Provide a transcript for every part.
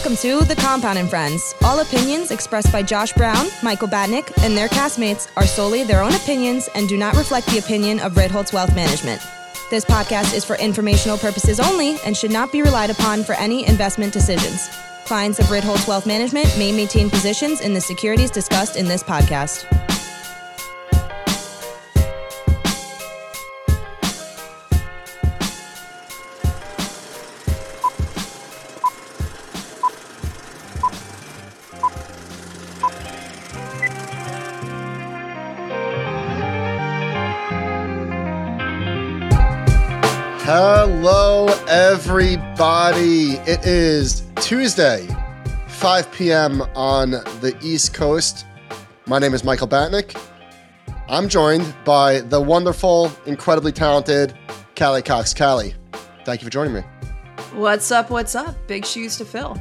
Welcome to The Compound and Friends. All opinions expressed by Josh Brown, Michael Batnick, and their castmates are solely their own opinions and do not reflect the opinion of Ritholtz Wealth Management. This podcast is for informational purposes only and should not be relied upon for any investment decisions. Clients of Ritholtz Wealth Management may maintain positions in the securities discussed in this podcast. Hello, everybody. It is Tuesday, 5 p.m. on the East Coast. My name is Michael Batnick. I'm joined by the wonderful, incredibly talented Callie Cox. Callie, thank you for joining me. What's up? What's up? Big shoes to fill.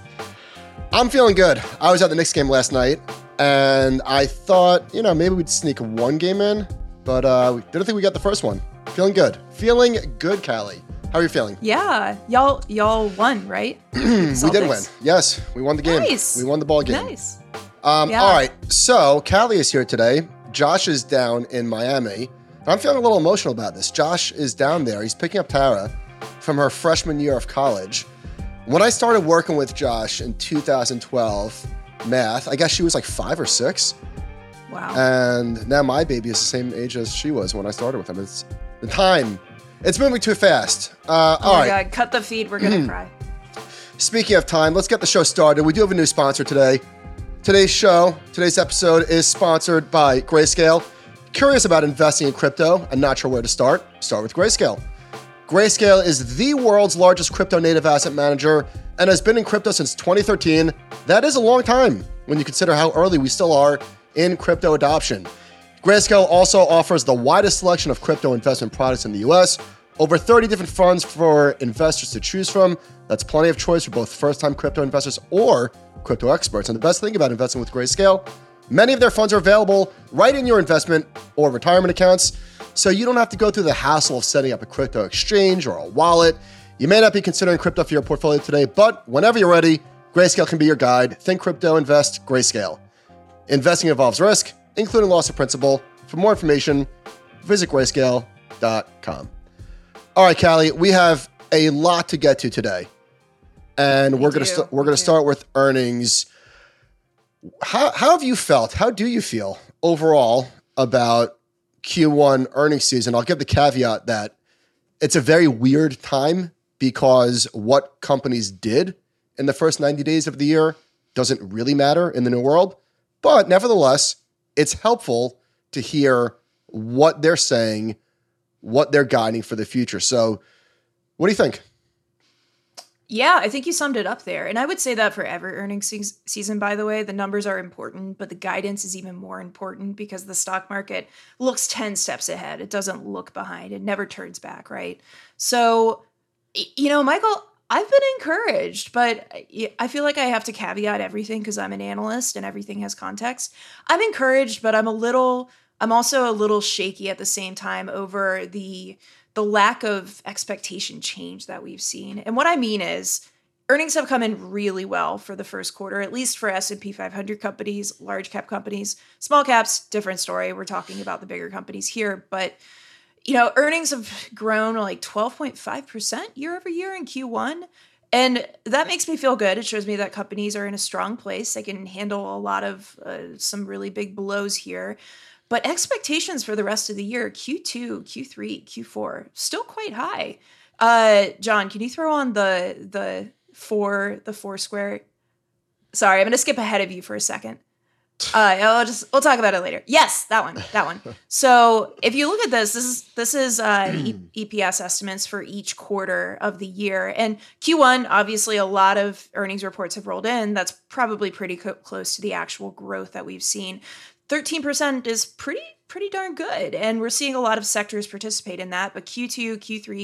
I'm feeling good. I was at the Knicks game last night, and I thought, maybe we'd sneak one game in, but we didn't think we got the first one. Feeling good. Feeling good, Callie. How are you feeling? Yeah. Y'all won, right? We did win. Yes, we won the game. Nice. We won the ball game. Nice. Yeah. All right. So Callie is here today. Josh is down in Miami. I'm feeling a little emotional about this. Josh is down there. He's picking up Tara from her freshman year of college. When I started working with Josh in 2012, math, I guess she was like 5 or 6. Wow. And now my baby is the same age as she was when I started with him. It's the time. It's moving too fast. All right. God, cut the feed. We're going to cry. Speaking of time, let's get the show started. We do have a new sponsor today. Today's episode is sponsored by Grayscale. Curious about investing in crypto and not sure where to start? Start with Grayscale. Grayscale is the world's largest crypto native asset manager and has been in crypto since 2013. That is a long time when you consider how early we still are in crypto adoption. Grayscale also offers the widest selection of crypto investment products in the US, over 30 different funds for investors to choose from. That's plenty of choice for both first-time crypto investors or crypto experts. And the best thing about investing with Grayscale, many of their funds are available right in your investment or retirement accounts, so you don't have to go through the hassle of setting up a crypto exchange or a wallet. You may not be considering crypto for your portfolio today, but whenever you're ready, Grayscale can be your guide. Think crypto, invest Grayscale. Investing involves risk, including loss of principal. For more information, visit grayscale.com. All right, Callie, we have a lot to get to today, and we're going to start with earnings. How have you felt? How do you feel overall about Q1 earnings season? I'll give the caveat that it's a very weird time because what companies did in the first 90 days of the year doesn't really matter in the new world. But nevertheless, it's helpful to hear what they're saying, what they're guiding for the future. So what do you think? Yeah, I think you summed it up there. And I would say that for every earnings season, by the way, the numbers are important, but the guidance is even more important because the stock market looks 10 steps ahead. It doesn't look behind. It never turns back, right? So, Michael, I've been encouraged, but I feel like I have to caveat everything because I'm an analyst and everything has context. I'm encouraged, but I'm also a little shaky at the same time over the lack of expectation change that we've seen. And what I mean is earnings have come in really well for the first quarter, at least for S&P 500 companies, large cap companies. Small caps, different story. We're talking about the bigger companies here, but earnings have grown like 12.5% year over year in Q1. And that makes me feel good. It shows me that companies are in a strong place. They can handle a lot of some really big blows here. But expectations for the rest of the year, Q2, Q3, Q4, still quite high. John, can you throw on the four square? Sorry, I'm going to skip ahead of you for a second. We'll talk about it later. Yes, that one. So if you look at this is EPS estimates for each quarter of the year. And Q1, obviously a lot of earnings reports have rolled in. That's probably pretty close to the actual growth that we've seen. 13% is pretty darn good. And we're seeing a lot of sectors participate in that. But Q2, Q3,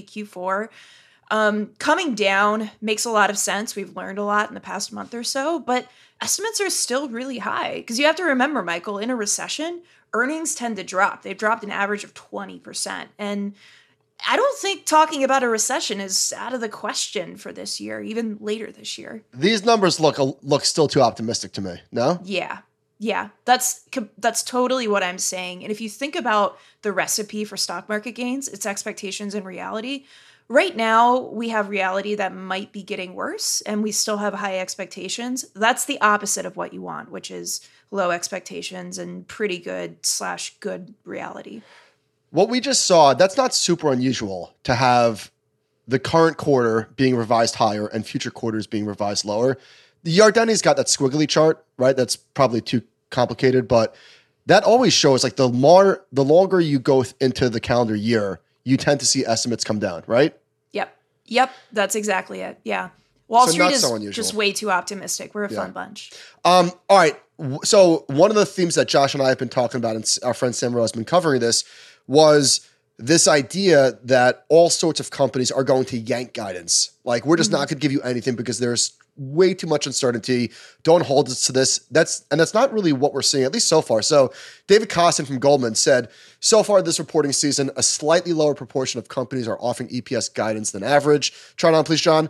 Q4, coming down makes a lot of sense. We've learned a lot in the past month or so, but estimates are still really high. Because you have to remember, Michael, in a recession, earnings tend to drop. They've dropped an average of 20%. And I don't think talking about a recession is out of the question for this year, even later this year. These numbers look still too optimistic to me. No? Yeah, that's totally what I'm saying. And if you think about the recipe for stock market gains, it's expectations and reality. Right now, we have reality that might be getting worse, and we still have high expectations. That's the opposite of what you want, which is low expectations and pretty good/good reality. What we just saw, that's not super unusual to have the current quarter being revised higher and future quarters being revised lower. The Yardeni's got that squiggly chart, right? That's probably too complicated, but that always shows like the longer you go into the calendar year, you tend to see estimates come down, right? Yep. That's exactly it. Yeah. Wall Street is so just way too optimistic. We're a fun bunch. All right. So one of the themes that Josh and I have been talking about, and our friend Sam Rowe has been covering this, was this idea that all sorts of companies are going to yank guidance. Like, we're just not going to give you anything because there's way too much uncertainty. Don't hold us to this. That's not really what we're seeing, at least so far. So David Kostin from Goldman said, so far this reporting season, a slightly lower proportion of companies are offering EPS guidance than average. Try it on, please, John.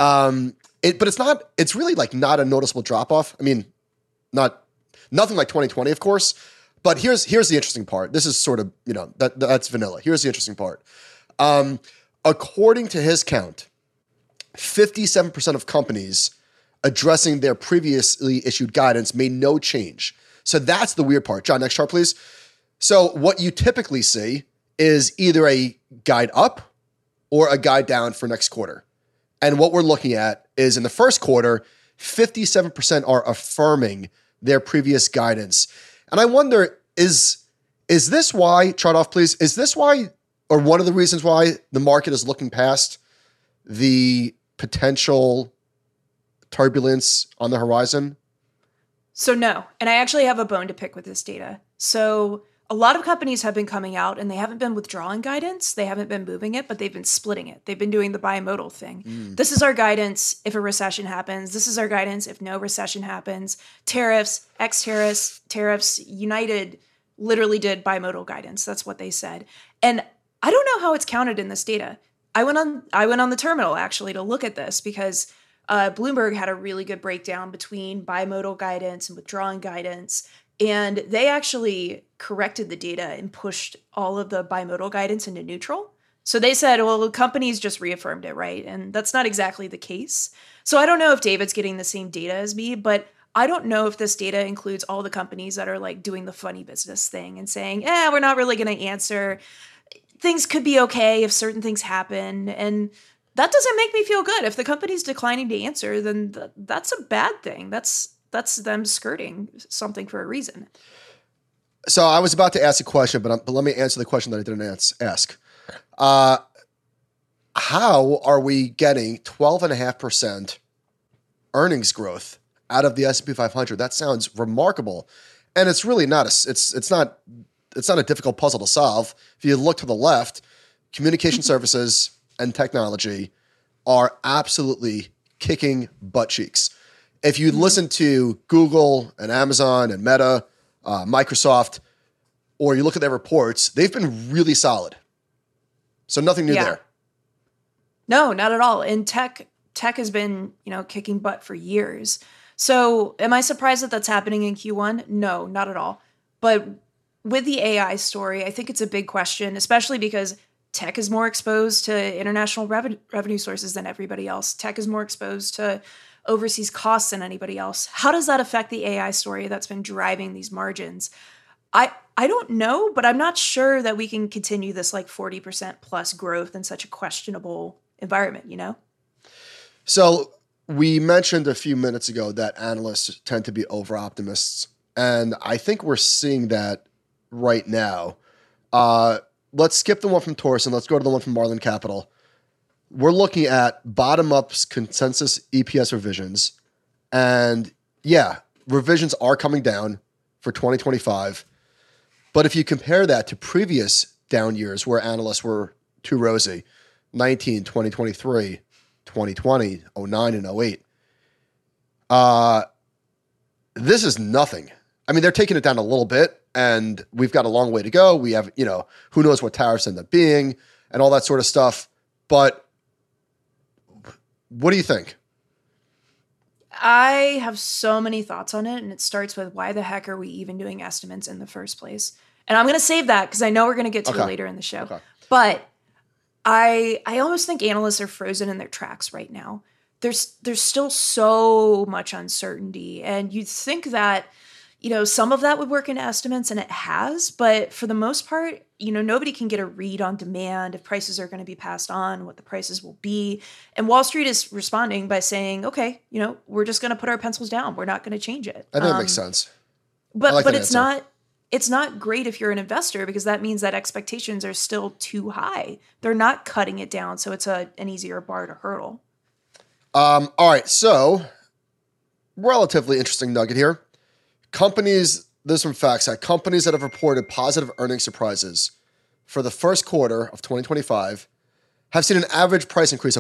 But it's really like not a noticeable drop off. I mean, nothing like 2020, of course. But here's the interesting part. This is sort of, that's vanilla. Here's the interesting part. According to his count, 57% of companies addressing their previously issued guidance made no change. So that's the weird part. John, next chart, please. So what you typically see is either a guide up or a guide down for next quarter. And what we're looking at is in the first quarter, 57% are affirming their previous guidance. And I wonder, is this why, chart off please, is this why, or one of the reasons why the market is looking past the potential turbulence on the horizon? So no, and I actually have a bone to pick with this data. So a lot of companies have been coming out and they haven't been withdrawing guidance. They haven't been moving it, but they've been splitting it. They've been doing the bimodal thing. This is our guidance if a recession happens. This is our guidance if no recession happens. Tariffs, tariffs, United literally did bimodal guidance. That's what they said. And I don't know how it's counted in this data. I went on the terminal actually to look at this because Bloomberg had a really good breakdown between bimodal guidance and withdrawing guidance. And they actually corrected the data and pushed all of the bimodal guidance into neutral. So they said, well, the companies just reaffirmed it, right? And that's not exactly the case. So I don't know if David's getting the same data as me, but I don't know if this data includes all the companies that are like doing the funny business thing and saying, we're not really going to answer. Things could be okay if certain things happen. And that doesn't make me feel good. If the company's declining to answer, then that's a bad thing. That's them skirting something for a reason. So I was about to ask a question, but let me answer the question that I didn't ask. How are we getting 12.5% earnings growth out of the S&P 500? That sounds remarkable, and it's really not. It's not a difficult puzzle to solve. If you look to the left, communication services and technology are absolutely kicking butt cheeks. If you listen to Google and Amazon and Meta, Microsoft, or you look at their reports, they've been really solid. So nothing new there. No, not at all. And tech has been, kicking butt for years. So am I surprised that that's happening in Q1? No, not at all. But with the AI story, I think it's a big question, especially because tech is more exposed to international revenue sources than everybody else. Tech is more exposed to overseas costs than anybody else. How does that affect the AI story that's been driving these margins? I don't know, but I'm not sure that we can continue this like 40% plus growth in such a questionable environment, So we mentioned a few minutes ago that analysts tend to be over-optimists, and I think we're seeing that right now. Let's skip the one from Taurus and let's go to the one from Marlin Capital. We're looking at bottom-up consensus EPS revisions, and revisions are coming down for 2025. But if you compare that to previous down years where analysts were too rosy, 19, 2023, 2020, 09, and 08, this is nothing. I mean, they're taking it down a little bit, and we've got a long way to go. We have, who knows what tariffs end up being. and all that sort of stuff. But what do you think? I have so many thoughts on it, and it starts with why the heck are we even doing estimates in the first place? And I'm going to save that because I know we're going to get to it later in the show. Okay. But I almost think analysts are frozen in their tracks right now. There's still so much uncertainty, and you'd think that, you know, some of that would work into estimates, and it has, but for the most part, you know, nobody can get a read on demand, if prices are going to be passed on, what the prices will be. And Wall Street is responding by saying, okay, you know, we're just going to put our pencils down. We're not going to change it. I think that makes sense. But it's not great if you're an investor, because that means that expectations are still too high. They're not cutting it down, so it's an easier bar to hurdle. All right, so relatively interesting nugget here. There's some facts that companies that have reported positive earnings surprises for the first quarter of 2025 have seen an average price increase of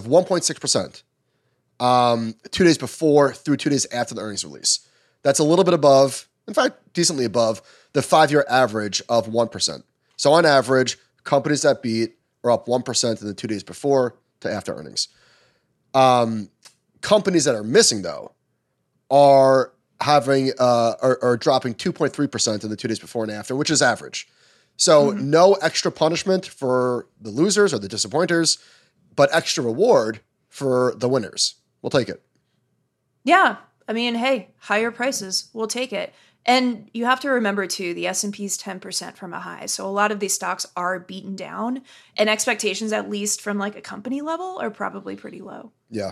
1.6%, 2 days before through 2 days after the earnings release. That's a little bit above, in fact, decently above the 5-year average of 1%. So on average, companies that beat are up 1% in the 2 days before to after earnings. Companies that are missing, though, are having are dropping 2.3% in the 2 days before and after, which is average. So no extra punishment for the losers or the disappointers, but extra reward for the winners. We'll take it. Yeah. I mean, hey, higher prices, we'll take it. And you have to remember, too, the S&P's 10% from a high. So a lot of these stocks are beaten down, and expectations, at least from like a company level, are probably pretty low. Yeah.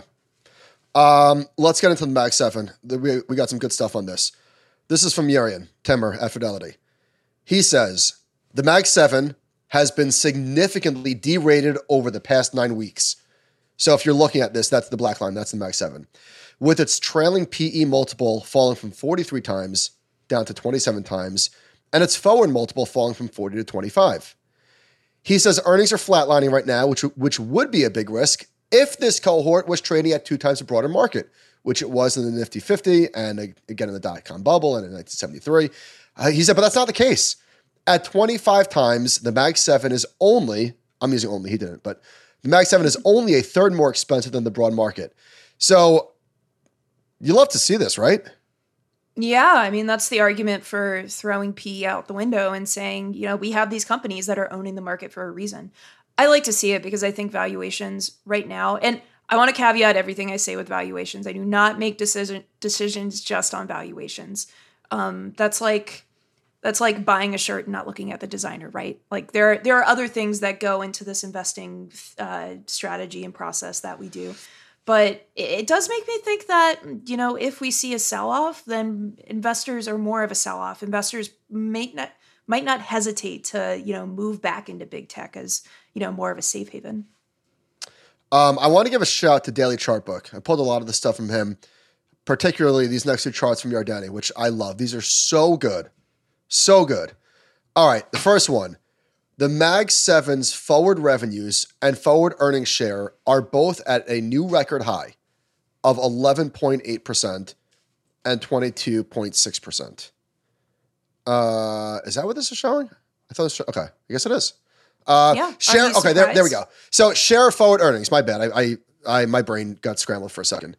Let's get into the Mag 7. We got some good stuff on this. This is from Yerian Timmer at Fidelity. He says, the Mag 7 has been significantly derated over the past 9 weeks. So if you're looking at this, that's the black line. That's the Mag 7. With its trailing PE multiple falling from 43 times down to 27 times, and its forward multiple falling from 40 to 25. He says earnings are flatlining right now, which would be a big risk if this cohort was trading at 2 times the broader market, which it was in the Nifty 50 and again in the dot-com bubble and in 1973. He said, but that's not the case. At 25 times, the Mag 7 is only, I'm using only, he didn't, but the Mag 7 is only a third more expensive than the broad market. So you love to see this, right? Yeah, I mean, that's the argument for throwing PE out the window and saying, you know, we have these companies that are owning the market for a reason. I like to see it because I think valuations right now, and I want to caveat everything I say with valuations. I do not make decisions just on valuations. That's like buying a shirt and not looking at the designer, right? Like there are other things that go into this investing strategy and process that we do. But it does make me think that, you know, if we see a sell-off, then investors are more of a sell-off. Investors might not hesitate to, you know, move back into big tech as, you know, more of a safe haven. I want to give a shout to Daily Chartbook. I pulled a lot of the stuff from him, particularly these next 2 charts from Yardeni, which I love. These are so good. So good. All right, the first one. The Mag 7's forward revenues and forward earnings share are both at a new record high of 11.8% and 22.6%. Is that what this is showing? I thought it was okay. I guess it is. Yeah. Share. Okay, there we go. So share of forward earnings. My bad. I my brain got scrambled for a second.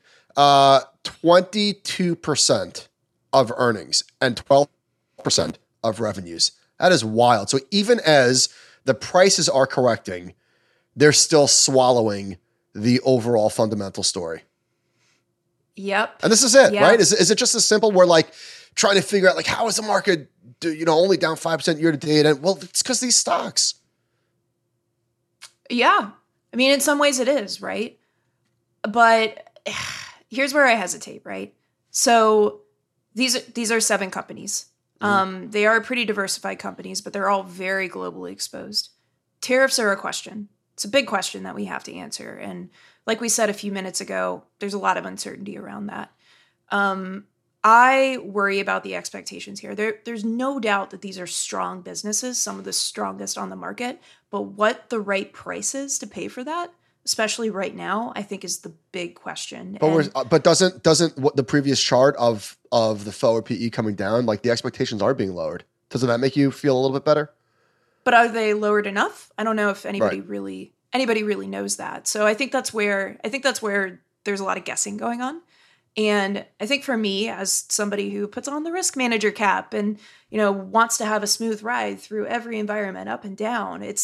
22% of earnings and 12% of revenues. That is wild. So even as the prices are correcting, they're still swallowing the overall fundamental story. Yep. And this is it, right? Is it just as simple? We're like trying to figure out like how is the market, only down 5% year to date? And well, it's because these stocks. Yeah. I mean, in some ways it is, right? But here's where I hesitate, right? So these are 7 companies. They are pretty diversified companies, but they're all very globally exposed. Tariffs are a question. It's a big question that we have to answer. And like we said a few minutes ago, there's a lot of uncertainty around that. I worry about the expectations here. There's no doubt that these are strong businesses, some of the strongest on the market, but what the right price is to pay for that, especially right now, I think is the big question. But doesn't what the previous chart of the forward PE coming down, like the expectations are being lowered. Doesn't that make you feel a little bit better? But are they lowered enough? I don't know if anybody Right. really knows that. So I think that's where there's a lot of guessing going on. And I think for me, as somebody who puts on the risk manager cap and, wants to have a smooth ride through every environment up and down, it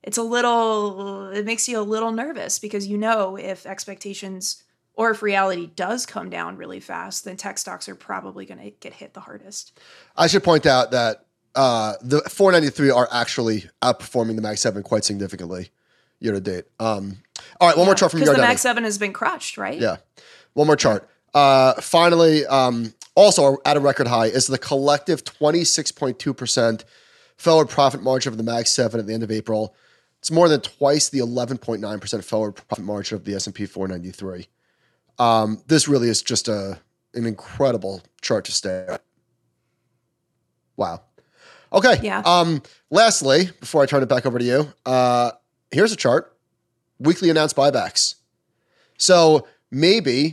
makes you a little nervous because if expectations or if reality does come down really fast, then tech stocks are probably going to get hit the hardest. I should point out that the 493 are actually outperforming the Mag 7 quite significantly year to date. All right, one more chart from because the Yardeni. Mag 7 has been crushed, right? Yeah. One more chart. Finally, also at a record high is the collective 26.2% forward profit margin of the Mag 7 at the end of April. It's more than twice the 11.9% forward profit margin of the S&P 493. This really is just an incredible chart to stare at. Wow. Okay. Yeah. Lastly, before I turn it back over to you, here's a chart. Weekly announced buybacks. So maybe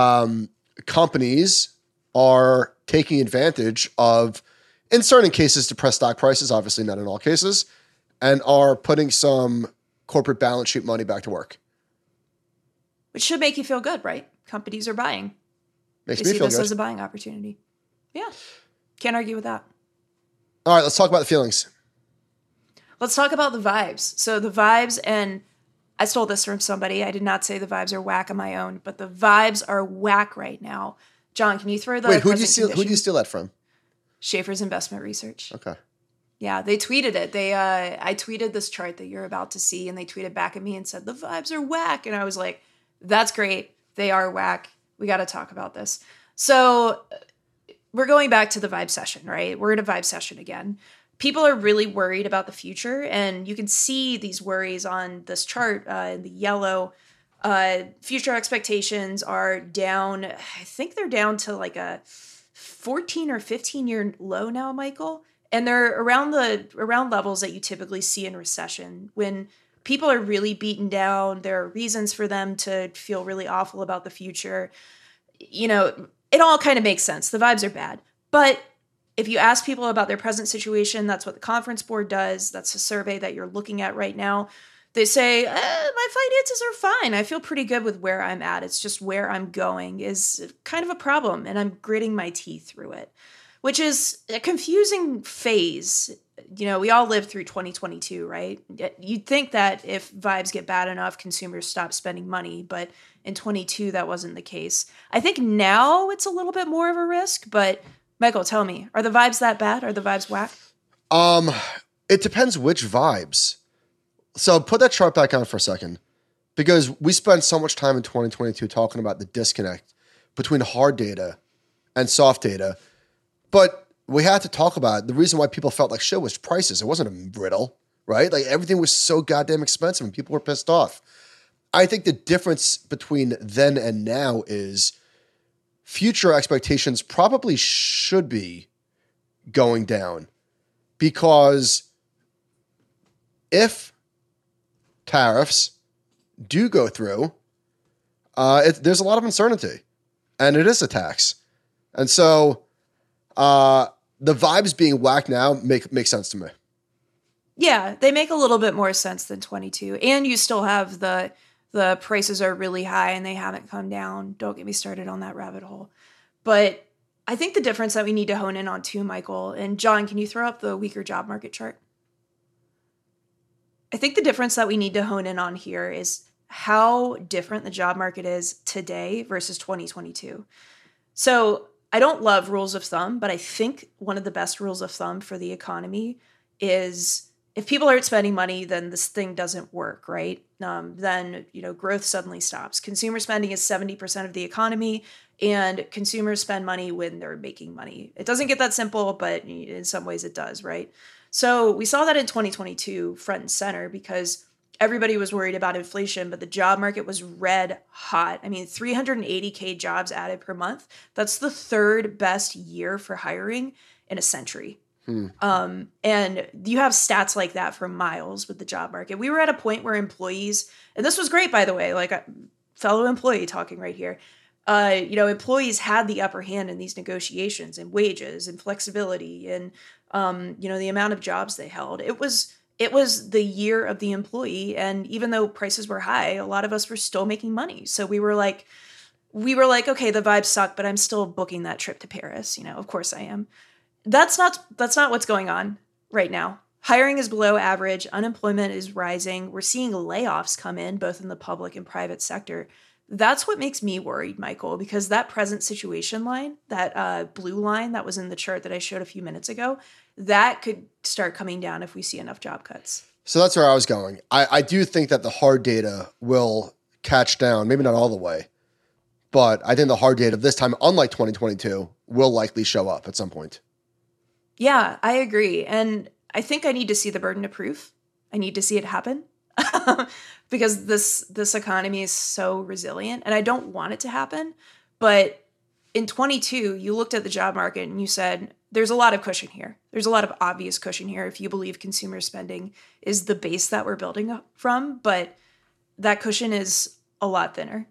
companies are taking advantage of, in certain cases, depressed stock prices, obviously not in all cases, and are putting some corporate balance sheet money back to work. Which should make you feel good, right? Companies are buying. Makes They me see feel this good. as a buying opportunity. Yeah. Can't argue with that. All right, let's talk about the feelings. Let's talk about the vibes. So the vibes, and I stole this from somebody. I did not say the vibes are whack on my own, but the vibes are whack right now. John, can you throw the Wait, who do you present steal that from? Schaefer's Investment Research. Okay. Yeah, they tweeted it. I tweeted this chart that you're about to see, and they tweeted back at me and said, the vibes are whack. And I was like, that's great. They are whack. We got to talk about this. So we're going back to the vibe session, right? We're in a vibe session again. People are really worried about the future, and you can see these worries on this chart in the yellow. Future expectations are down. I think they're down to like a 14 or 15-year low now, Michael. And they're around levels that you typically see in recession. When people are really beaten down, there are reasons for them to feel really awful about the future. It all kind of makes sense. The vibes are bad. But if you ask people about their present situation, that's what the Conference Board does. That's a survey that you're looking at right now. They say, my finances are fine. I feel pretty good with where I'm at. It's just where I'm going is kind of a problem, and I'm gritting my teeth through it, which is a confusing phase. We all lived through 2022, right? You'd think that if vibes get bad enough, consumers stop spending money, but in 22, that wasn't the case. I think now it's a little bit more of a risk, but Michael, tell me, are the vibes that bad? Are the vibes whack? It depends which vibes. So put that chart back on for a second, because we spent so much time in 2022 talking about the disconnect between hard data and soft data. But we had to talk about the reason why people felt like shit was prices. It wasn't a riddle, right? Like everything was so goddamn expensive and people were pissed off. I think the difference between then and now is future expectations probably should be going down, because if tariffs do go through, there's a lot of uncertainty, and it is a tax. And so the vibes being whacked now make sense to me. Yeah, they make a little bit more sense than 22. And you still have the prices are really high and they haven't come down. Don't get me started on that rabbit hole. But I think the difference that we need to hone in on too, Michael, and John, can you throw up the weaker job market chart? I think the difference that we need to hone in on here is how different the job market is today versus 2022. So I don't love rules of thumb, but I think one of the best rules of thumb for the economy is if people aren't spending money, then this thing doesn't work, right? Then, growth suddenly stops. Consumer spending is 70% of the economy, and consumers spend money when they're making money. It doesn't get that simple, but in some ways it does, right? So we saw that in 2022 front and center because everybody was worried about inflation, but the job market was red hot. I mean, 380K jobs added per month. That's the third best year for hiring in a century. And you have stats like that for miles with the job market. We were at a point where employees, and this was great, by the way, like a fellow employee talking right here, employees had the upper hand in these negotiations and wages and flexibility and, the amount of jobs they held. It it was the year of the employee. And even though prices were high, a lot of us were still making money. So we were like, okay, the vibes suck, but I'm still booking that trip to Paris. Of course I am. That's not what's going on right now. Hiring is below average. Unemployment is rising. We're seeing layoffs come in both in the public and private sector. That's what makes me worried, Michael, because that present situation line, that blue line that was in the chart that I showed a few minutes ago, that could start coming down if we see enough job cuts. So that's where I was going. I do think that the hard data will catch down, maybe not all the way, but I think the hard data this time, unlike 2022, will likely show up at some point. Yeah, I agree. And I think I need to see the burden of proof. I need to see it happen because this economy is so resilient and I don't want it to happen. But in 22, you looked at the job market and you said, there's a lot of cushion here. There's a lot of obvious cushion here if you believe consumer spending is the base that we're building from. But that cushion is a lot thinner.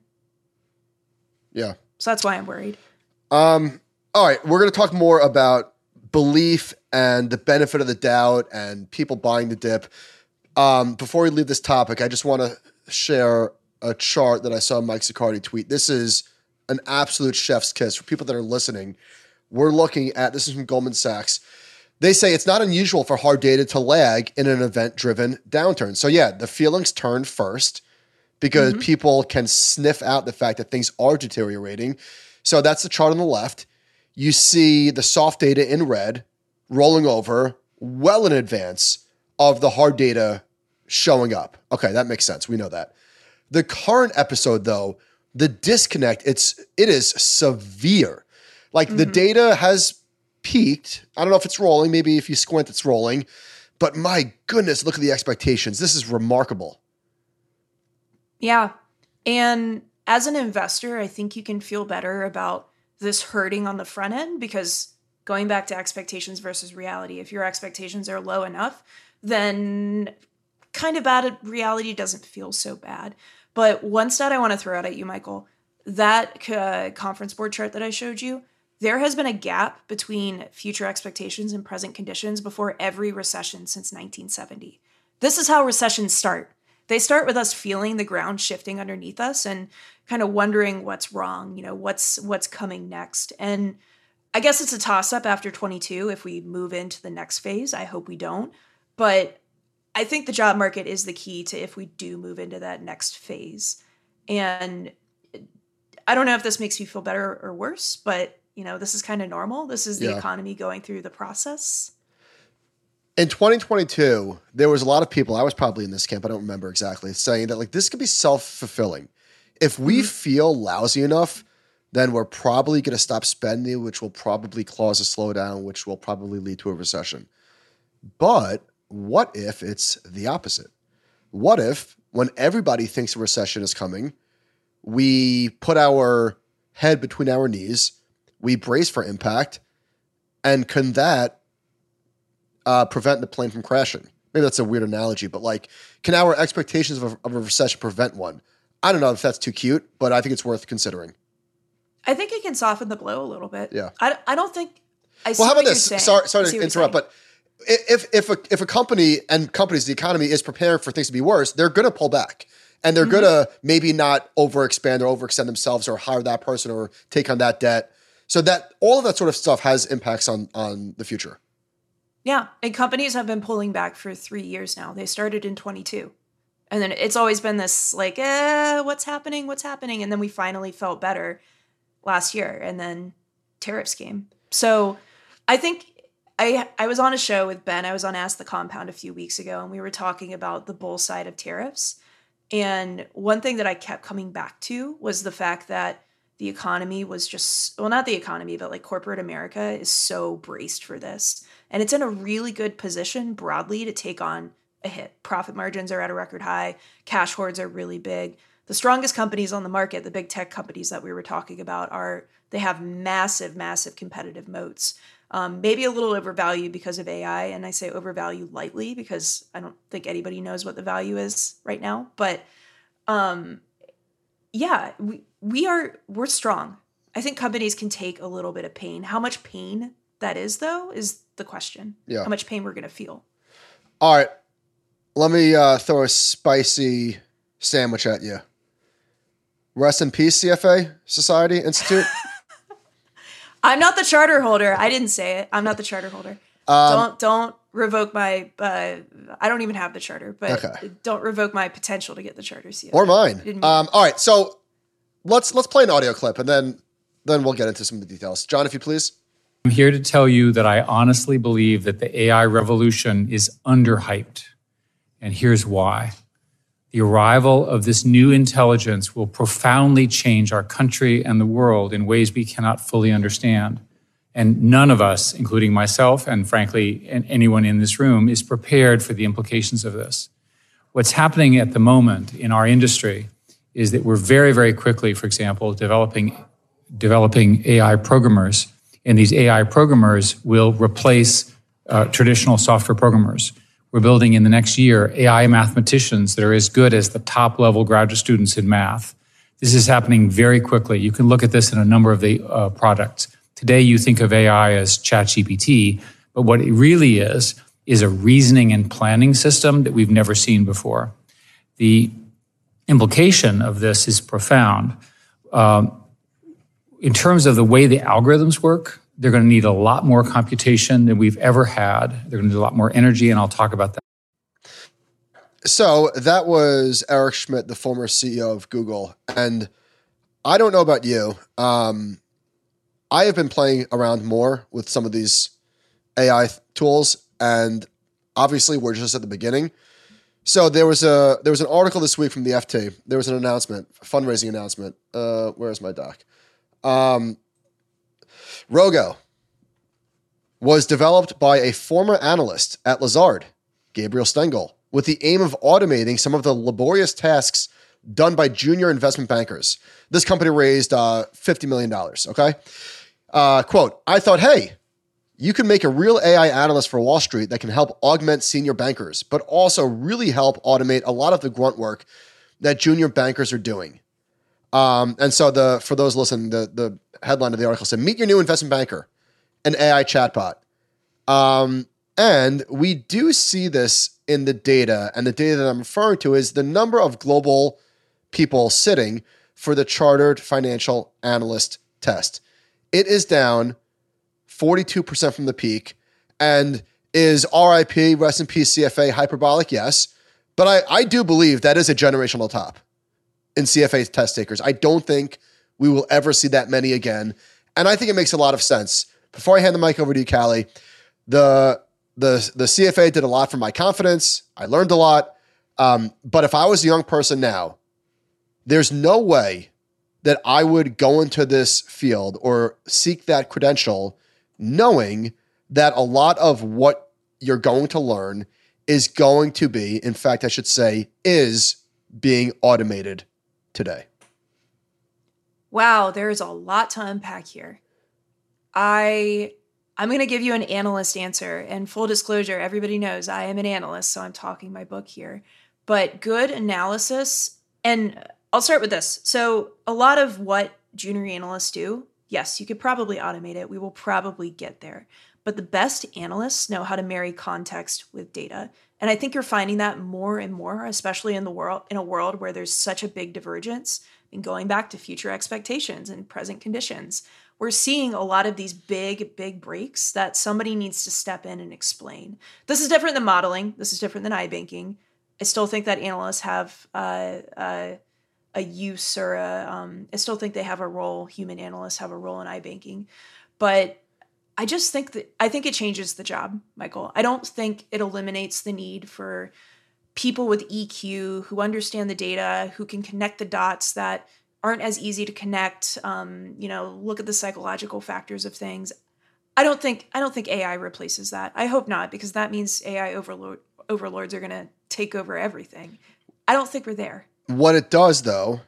Yeah. So that's why I'm worried. All right. We're going to talk more about belief and the benefit of the doubt and people buying the dip. Before we leave this topic, I just want to share a chart that I saw Mike Siccardi tweet. This is an absolute chef's kiss for people that are listening. We're looking at, this is from Goldman Sachs. They say it's not unusual for hard data to lag in an event-driven downturn. So yeah, the feelings turn first because people can sniff out the fact that things are deteriorating. So that's the chart on the left. You see the soft data in red rolling over well in advance of the hard data showing up. Okay, that makes sense. We know that. The current episode, though, the disconnect, it is severe. Like the data has peaked. I don't know if it's rolling. Maybe if you squint, it's rolling. But my goodness, look at the expectations. This is remarkable. Yeah. And as an investor, I think you can feel better about this hurting on the front end because going back to expectations versus reality, if your expectations are low enough, then kind of bad reality doesn't feel so bad. But one stat I want to throw out at you, Michael, that conference board chart that I showed you, there has been a gap between future expectations and present conditions before every recession since 1970. This is how recessions start. They start with us feeling the ground shifting underneath us and kind of wondering what's wrong, what's coming next. And I guess it's a toss-up after 22 if we move into the next phase. I hope we don't. But I think the job market is the key to if we do move into that next phase. And I don't know if this makes you feel better or worse, but this is kind of normal. This is the economy going through the process. In 2022, there was a lot of people, I was probably in this camp, I don't remember exactly, saying that like this could be self-fulfilling. If we feel lousy enough, then we're probably going to stop spending, which will probably cause a slowdown, which will probably lead to a recession. But what if it's the opposite? What if when everybody thinks a recession is coming, we put our head between our knees, we brace for impact, and can that prevent the plane from crashing? Maybe that's a weird analogy, but like, can our expectations of a recession prevent one? I don't know if that's too cute, but I think it's worth considering. I think it can soften the blow a little bit. Yeah. I don't think. Well, how about this? Sorry to interrupt, but if a company and companies, the economy is preparing for things to be worse, they're going to pull back. And they're going to maybe not overexpand or overextend themselves or hire that person or take on that debt. So that all of that sort of stuff has impacts on the future. Yeah. And companies have been pulling back for 3 years now. They started in 22. And then it's always been this like, what's happening? What's happening? And then we finally felt better last year. And then tariffs came. So I think I was on a show with Ben. I was on Ask the Compound a few weeks ago, and we were talking about the bull side of tariffs. And one thing that I kept coming back to was the fact that the economy was just, well, not the economy, but like corporate America is so braced for this. And it's in a really good position broadly to take on a hit. Profit margins are at a record high. Cash hoards are really big. The strongest companies on the market, the big tech companies that we were talking about, they have massive, massive competitive moats. Maybe a little overvalued because of AI. And I say overvalued lightly because I don't think anybody knows what the value is right now. But yeah, we're strong. I think companies can take a little bit of pain. How much pain that is, though, is the question. Yeah. How much pain we're going to feel. All right. Let me throw a spicy sandwich at you. Rest in peace, CFA Society Institute. I'm not the charter holder. I didn't say it. I'm not the charter holder. Don't revoke my. I don't even have the charter, but don't revoke my potential to get the charter. CFA. Or mine. All right, so let's play an audio clip, and then we'll get into some of the details. John, if you please. I'm here to tell you that I honestly believe that the AI revolution is underhyped, and here's why. The arrival of this new intelligence will profoundly change our country and the world in ways we cannot fully understand. And none of us, including myself and frankly anyone in this room, is prepared for the implications of this. What's happening at the moment in our industry is that we're very, very quickly, for example, developing AI programmers, and these AI programmers will replace traditional software programmers. We're building in the next year AI mathematicians that are as good as the top-level graduate students in math. This is happening very quickly. You can look at this in a number of the products. Today, you think of AI as ChatGPT, but what it really is a reasoning and planning system that we've never seen before. The implication of this is profound. In terms of the way the algorithms work, they're going to need a lot more computation than we've ever had. They're going to need a lot more energy, and I'll talk about that. So that was Eric Schmidt, the former CEO of Google. And I don't know about you. I have been playing around more with some of these AI tools, and obviously we're just at the beginning. So there was an article this week from the FT. There was an announcement, a fundraising announcement. Where's my doc? Rogo was developed by a former analyst at Lazard, Gabriel Stengel, with the aim of automating some of the laborious tasks done by junior investment bankers. This company raised $50 million, okay? Quote, I thought, hey, you can make a real AI analyst for Wall Street that can help augment senior bankers, but also really help automate a lot of the grunt work that junior bankers are doing. And so for those listening, the headline of the article said, meet your new investment banker, an AI chatbot. And we do see this in the data, and the data that I'm referring to is the number of global people sitting for the Chartered Financial Analyst test. It is down 42% from the peak. And is RIP, rest in peace, CFA, hyperbolic? Yes. But I do believe that is a generational top in CFA test takers. I don't think we will ever see that many again. And I think it makes a lot of sense. Before I hand the mic over to you, Callie, the CFA did a lot for my confidence. I learned a lot. But if I was a young person now, there's no way that I would go into this field or seek that credential knowing that a lot of what you're going to learn is going to be, in fact, I should say, is being automated today. Wow, there is a lot to unpack here. I'm going to give you an analyst answer, and full disclosure, everybody knows I am an analyst, so I'm talking my book here. But good analysis, and I'll start with this. So a lot of what junior analysts do, yes, you could probably automate it. We will probably get there. But the best analysts know how to marry context with data. And I think you're finding that more and more, especially in a world where there's such a big divergence. And going back to future expectations and present conditions, we're seeing a lot of these big breaks that somebody needs to step in and explain. This is different than modeling. This is different than iBanking. I still think that analysts have a use or I still think they have a role. Human analysts have a role in iBanking, but I think it changes the job, Michael. I don't think it eliminates the need for people with EQ who understand the data, who can connect the dots that aren't as easy to connect. Look at the psychological factors of things. I don't think AI replaces that. I hope not, because that means AI overlords are going to take over everything. I don't think we're there. What it does, though,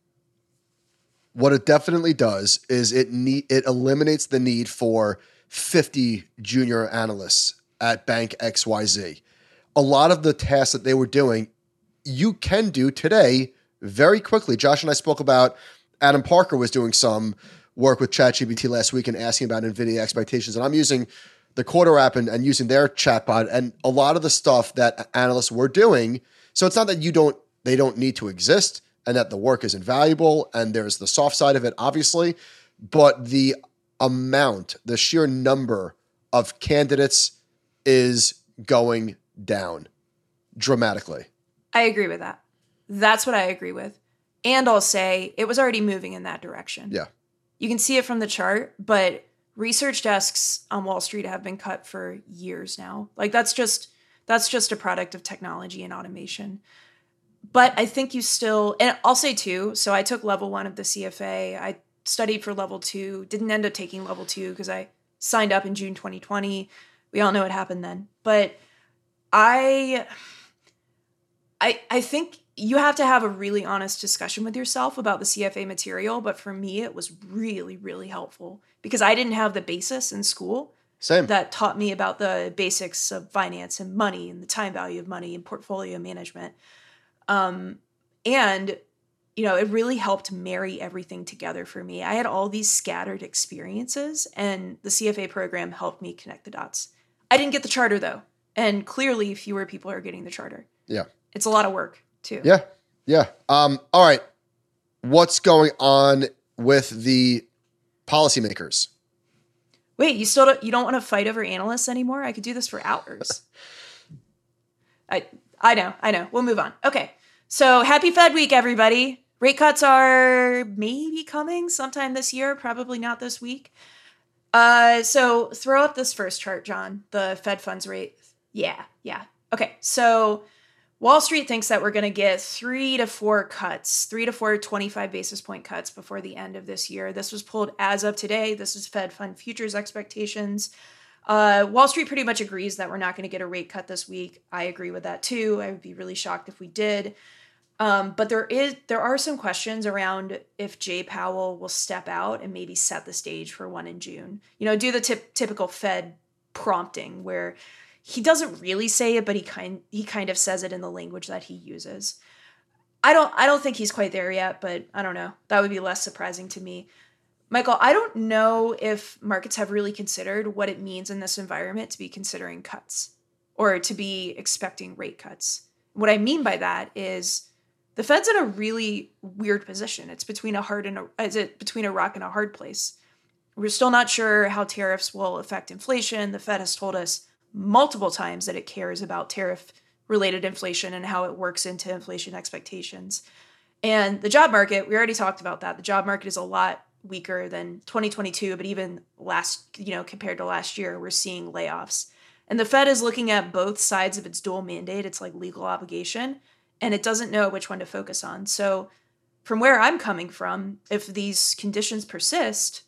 what it definitely does is it eliminates the need for 50 junior analysts at Bank XYZ. A lot of the tasks that they were doing, you can do today very quickly. Josh and I spoke about Adam Parker was doing some work with ChatGPT last week and asking about NVIDIA expectations. And I'm using the Quarter app and using their chatbot and a lot of the stuff that analysts were doing. So it's not that they don't need to exist and that the work is invaluable and there's the soft side of it, obviously, but the sheer number of candidates is going down dramatically. I agree with that. That's what I agree with. And I'll say it was already moving in that direction. Yeah. You can see it from the chart, but research desks on Wall Street have been cut for years now. Like that's just a product of technology and automation. But I think you still, and I'll say too, so I took level 1 of the CFA. I studied for level 2, didn't end up taking level 2 because I signed up in June 2020. We all know what happened then. But I think you have to have a really honest discussion with yourself about the CFA material. But for me, it was really, really helpful because I didn't have the basis in school. Same. That taught me about the basics of finance and money and the time value of money and portfolio management. And, it really helped marry everything together for me. I had all these scattered experiences and the CFA program helped me connect the dots. I didn't get the charter though. And clearly fewer people are getting the charter. Yeah. It's a lot of work too. Yeah. Yeah. All right. What's going on with the policymakers? Wait, you don't want to fight over analysts anymore? I could do this for hours. I know. We'll move on. Okay. So happy Fed week, everybody. Rate cuts are maybe coming sometime this year, probably not this week. So throw up this first chart, John, the Fed funds rate. Yeah. Okay. So Wall Street thinks that we're going to get 3 to 4 cuts, 3 to 4 25 basis point cuts before the end of this year. This was pulled as of today. This is Fed fund futures expectations. Wall Street pretty much agrees that we're not going to get a rate cut this week. I agree with that too. I would be really shocked if we did. But there are some questions around if Jay Powell will step out and maybe set the stage for one in June. Do the typical Fed prompting where he doesn't really say it, but he kind of says it in the language that he uses. I don't think he's quite there yet, but I don't know. That would be less surprising to me. Michael, I don't know if markets have really considered what it means in this environment to be considering cuts or to be expecting rate cuts. What I mean by that is the Fed's in a really weird position. It's between a rock and a hard place. We're still not sure how tariffs will affect inflation. The Fed has told us multiple times that it cares about tariff-related inflation and how it works into inflation expectations. And the job market, we already talked about that. The job market is a lot weaker than 2022, but even compared to last year, we're seeing layoffs. And the Fed is looking at both sides of its dual mandate. It's like legal obligation, and it doesn't know which one to focus on. So from where I'm coming from, if these conditions persist,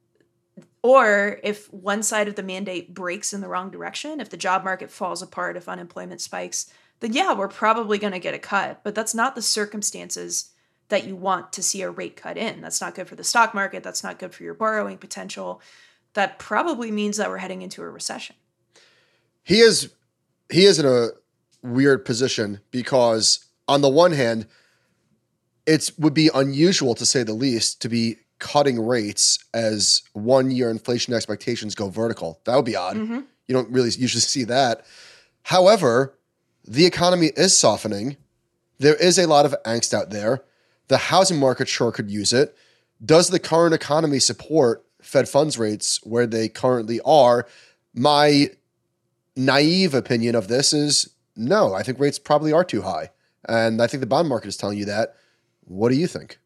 or if one side of the mandate breaks in the wrong direction, if the job market falls apart, if unemployment spikes, then yeah, we're probably going to get a cut. But that's not the circumstances that you want to see a rate cut in. That's not good for the stock market. That's not good for your borrowing potential. That probably means that we're heading into a recession. He is in a weird position because on the one hand, it would be unusual to say the least to be cutting rates as 1 year inflation expectations go vertical. That would be odd. Mm-hmm. You don't really usually see that. However, the economy is softening. There is a lot of angst out there. The housing market sure could use it. Does the current economy support Fed funds rates where they currently are? My naive opinion of this is no. I think rates probably are too high. And I think the bond market is telling you that. What do you think?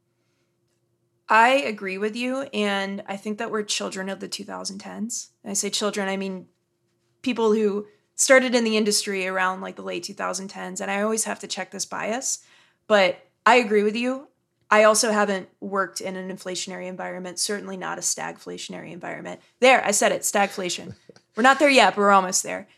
I agree with you. And I think that we're children of the 2010s. And I say children, I mean people who started in the industry around like the late 2010s. And I always have to check this bias. But I agree with you. I also haven't worked in an inflationary environment, certainly not a stagflationary environment. There, I said it, stagflation. We're not there yet, but we're almost there.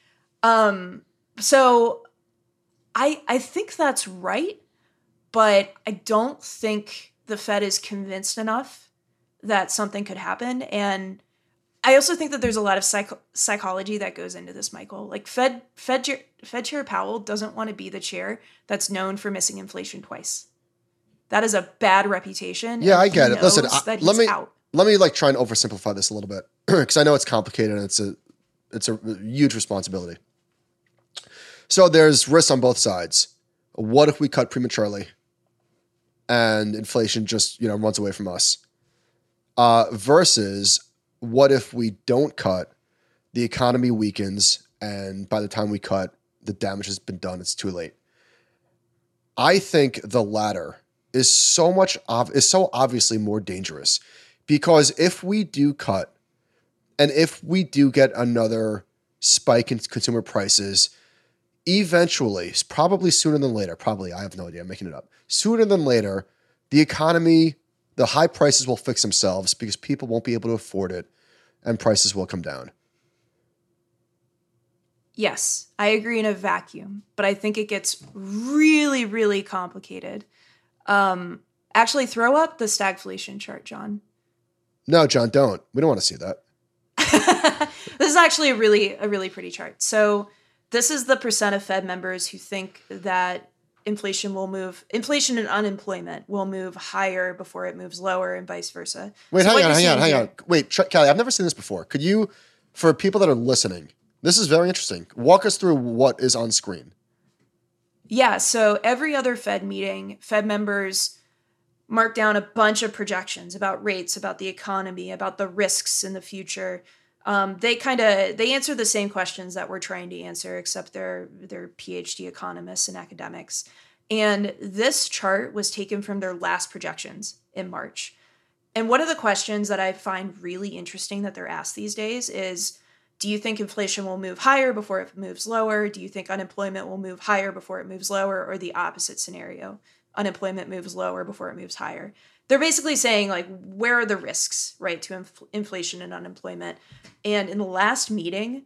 So I think that's right, but I don't think the Fed is convinced enough that something could happen. And I also think that there's a lot of psychology that goes into this, Michael. Like Fed Chair Powell doesn't want to be the chair that's known for missing inflation twice. That is a bad reputation. Yeah, I get it. Listen, let me like try and oversimplify this a little bit because I know it's complicated and it's a it's a huge responsibility. So there's risks on both sides. What if we cut prematurely and inflation just, runs away from us? Versus what if we don't cut, the economy weakens, and by the time we cut, the damage has been done. It's too late. I think the latter is so obviously more dangerous, because if we do cut and if we do get another spike in consumer prices, eventually, probably sooner than later, I have no idea, I'm making it up. Sooner than later, the economy, the high prices will fix themselves because people won't be able to afford it and prices will come down. Yes, I agree in a vacuum, but I think it gets really, really complicated. Actually, throw up the stagflation chart, John. No, John, don't. We don't want to see that. This is actually a really pretty chart. So this is the percent of Fed members who think that inflation and unemployment will move higher before it moves lower, and vice versa. Wait, so hang on. Wait, Kelly, I've never seen this before. Could you, for people that are listening, this is very interesting. Walk us through what is on screen. Yeah, so every other Fed meeting, Fed members mark down a bunch of projections about rates, about the economy, about the risks in the future. They answer the same questions that we're trying to answer, except they're PhD economists and academics. And this chart was taken from their last projections in March. And one of the questions that I find really interesting that they're asked these days is, do you think inflation will move higher before it moves lower? Do you think unemployment will move higher before it moves lower? Or the opposite scenario, unemployment moves lower before it moves higher? They're basically saying, like, where are the risks, right, to inflation and unemployment? And in the last meeting,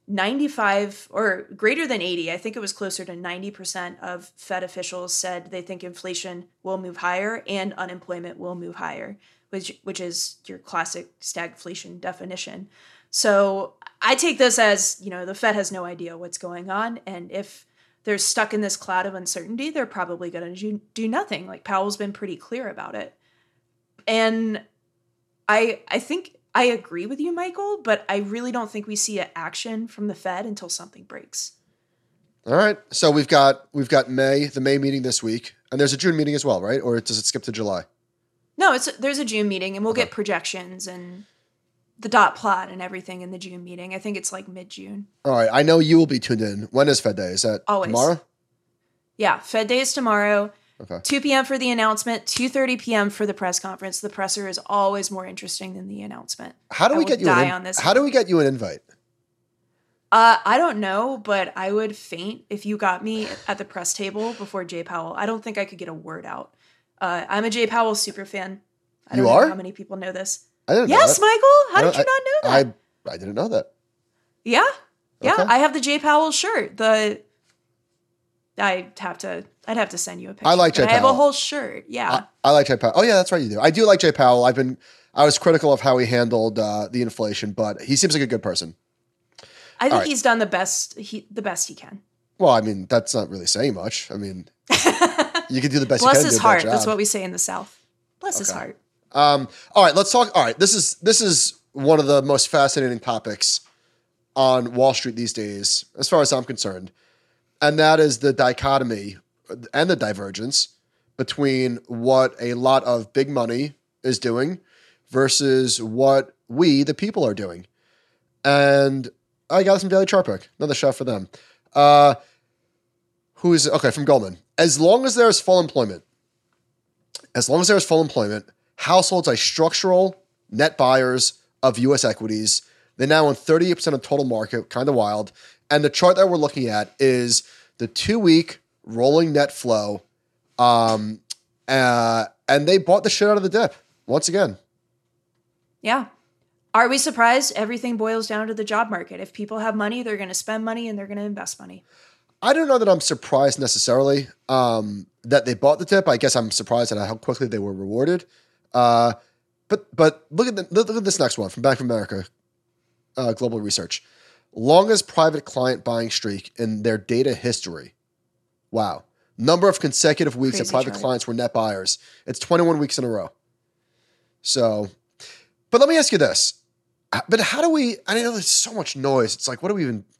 95 or greater than 80, I think it was closer to 90% of Fed officials said they think inflation will move higher and unemployment will move higher, which is your classic stagflation definition. So I take this as, the Fed has no idea what's going on. And if they're stuck in this cloud of uncertainty, they're probably going to do nothing. Like, Powell's been pretty clear about it. And I think I agree with you, Michael, but I really don't think we see action from the Fed until something breaks. All right. So we've got the May meeting this week, and there's a June meeting as well, right? Or does it skip to July? No, there's a June meeting, and we'll get projections and the dot plot and everything in the June meeting. I think it's like mid-June. All right. I know you will be tuned in. When is Fed Day? Is that always tomorrow? Yeah. Fed Day is tomorrow. Okay. 2 p.m. for the announcement, 2:30 p.m. for the press conference. The presser is always more interesting than the announcement. How do we get you an invite? I don't know, but I would faint if you got me at the press table before Jay Powell. I don't think I could get a word out. I'm a Jay Powell super fan. I don't know how many people know this. I didn't know that. Michael. How did you not know that? I didn't know that. Yeah. Yeah. Okay. I have the Jay Powell shirt. I'd have to send you a picture. I like Jay Powell. I have a whole shirt. Yeah. I like Jay Powell. Oh yeah, that's right. You do. I do like Jay Powell. I was critical of how he handled the inflation, but he seems like a good person. I think he's done the best he can. Well, I mean, that's not really saying much. I mean, you can do the best Bless you can. Bless his heart. That's what we say in the South. Bless his heart. All right, let's talk. All right, this is one of the most fascinating topics on Wall Street these days, as far as I'm concerned, and that is the dichotomy and the divergence between what a lot of big money is doing versus what we, the people, are doing. And I got some Daily Chart Pick, another shot for them. From Goldman. As long as there's full employment, households are structural net buyers of U.S. equities. They now own 38% of total market, kind of wild. And the chart that we're looking at is the 2-week rolling net flow. And they bought the shit out of the dip once again. Yeah. Are we surprised? Everything boils down to the job market. If people have money, they're going to spend money and they're going to invest money. I don't know that I'm surprised necessarily that they bought the dip. I guess I'm surprised at how quickly they were rewarded. But look at this next one from Bank of America Global Research. Longest private client buying streak in their data history. Wow. Number of consecutive weeks that private clients were net buyers. It's 21 weeks in a row. So, but let me ask you this. But how do we, I know there's so much noise. It's like,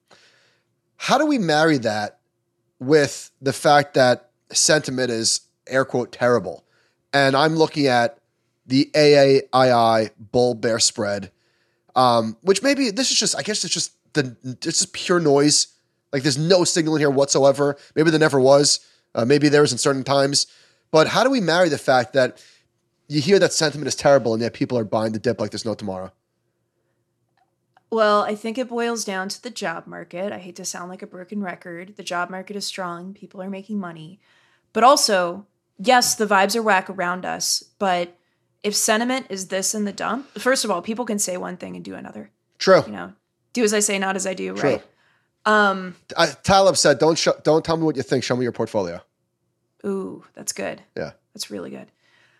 how do we marry that with the fact that sentiment is air quote terrible? And I'm looking at the AAII bull bear spread, which maybe this is just, I guess it's just pure noise. Like there's no signal in here whatsoever. Maybe there never was. Maybe there was in certain times. But how do we marry the fact that you hear that sentiment is terrible and yet people are buying the dip like there's no tomorrow? Well, I think it boils down to the job market. I hate to sound like a broken record. The job market is strong. People are making money. But also, yes, the vibes are whack around us. But if sentiment is this in the dump, first of all, people can say one thing and do another. True. Do as I say, not as I do, True. right? Taleb said, don't tell me what you think. Show me your portfolio. Ooh, that's good. Yeah. That's really good.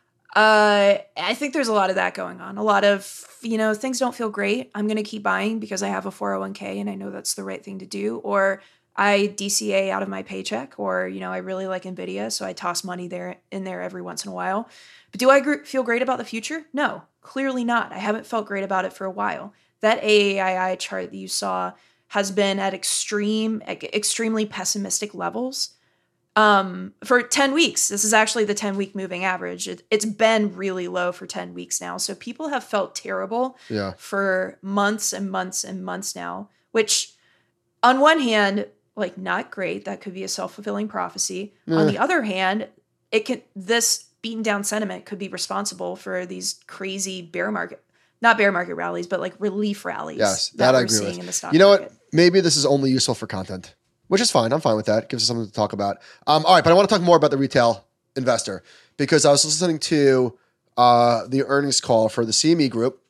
I think there's a lot of that going on. A lot of, things don't feel great. I'm going to keep buying because I have a 401k and I know that's the right thing to do. Or I DCA out of my paycheck, or, I really like NVIDIA, so I toss money in there every once in a while. But do I feel great about the future? No, clearly not. I haven't felt great about it for a while. That AAII chart that you saw has been at extremely pessimistic levels. For 10 weeks. This is actually the 10-week moving average. It's been really low for 10 weeks now. So people have felt terrible for months and months and months now, which on one hand, like not great. That could be a self-fulfilling prophecy. On the other hand, this beaten down sentiment could be responsible for these crazy not bear market rallies, but like relief rallies. Yes, that I we're agree seeing with. in the stock You know market. what? Maybe this is only useful for content, which is fine. I'm fine with that. It gives us something to talk about. All right, but I want to talk more about the retail investor because I was listening to the earnings call for the CME Group,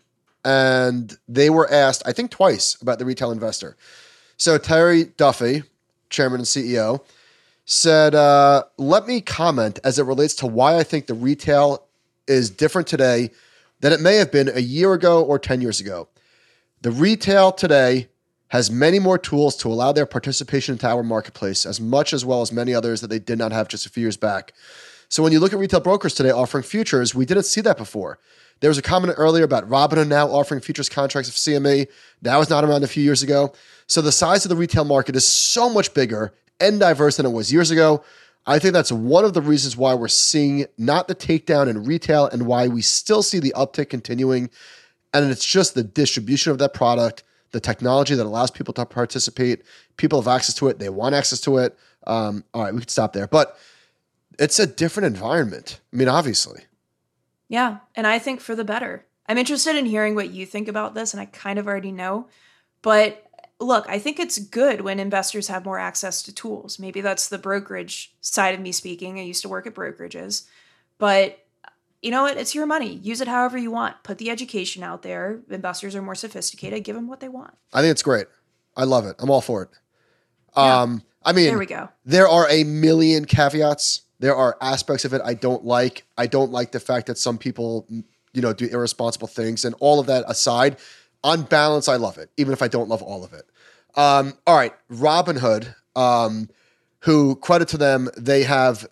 and they were asked, I think twice, about the retail investor. So Terry Duffy, chairman and CEO, said, let me comment as it relates to why I think the retail is different today than it may have been a year ago or 10 years ago. The retail today has many more tools to allow their participation into our marketplace as well as many others that they did not have just a few years back. So when you look at retail brokers today offering futures, we didn't see that before. There was a comment earlier about Robinhood now offering futures contracts of CME. That was not around a few years ago. So the size of the retail market is so much bigger and diverse than it was years ago. I think that's one of the reasons why we're seeing not the takedown in retail and why we still see the uptick continuing. And it's just the distribution of that product, the technology that allows people to participate. People have access to it. They want access to it. All right, we could stop there. But it's a different environment. I mean, obviously. Yeah, and I think for the better. I'm interested in hearing what you think about this, and I kind of already know. But look, I think it's good when investors have more access to tools. Maybe that's the brokerage side of me speaking. I used to work at brokerages. But you know what? It's your money. Use it however you want. Put the education out there. Investors are more sophisticated. Give them what they want. I think it's great. I love it. I'm all for it. Yeah. I mean, there we go. There are a million caveats. There are aspects of it I don't like. I don't like the fact that some people, do irresponsible things, and all of that aside, on balance, I love it, even if I don't love all of it. All right. Robinhood, who, credit to them, they have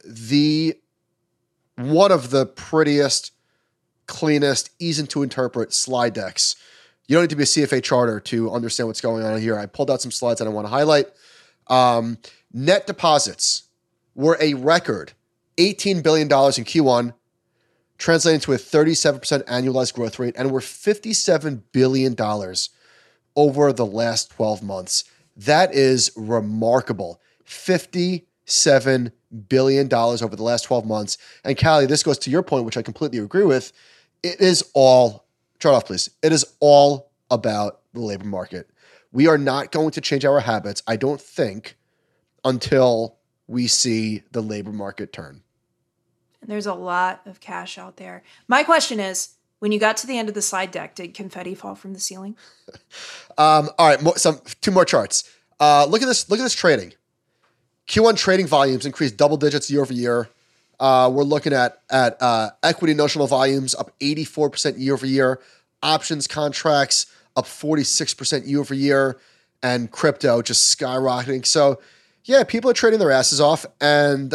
one of the prettiest, cleanest, easy to interpret slide decks. You don't need to be a CFA charter to understand what's going on here. I pulled out some slides that I want to highlight. Net deposits were a record $18 billion in Q1, translating to a 37% annualized growth rate, and were $57 billion over the last 12 months. That is remarkable. $57 billion over the last 12 months. And Callie, this goes to your point, which I completely agree with. It is all, chart off please. It is all about the labor market. We are not going to change our habits, I don't think, until we see the labor market turn. There's a lot of cash out there. My question is, when you got to the end of the slide deck, did confetti fall from the ceiling? All right, two more charts. Look at this trading. Q1 trading volumes increased double digits year over year. We're looking at equity notional volumes up 84% year over year, options contracts up 46% year over year, and crypto just skyrocketing. So, yeah, people are trading their asses off, and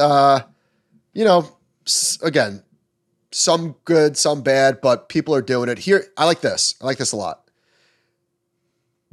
again, some good, some bad, but people are doing it. Here, I like this a lot.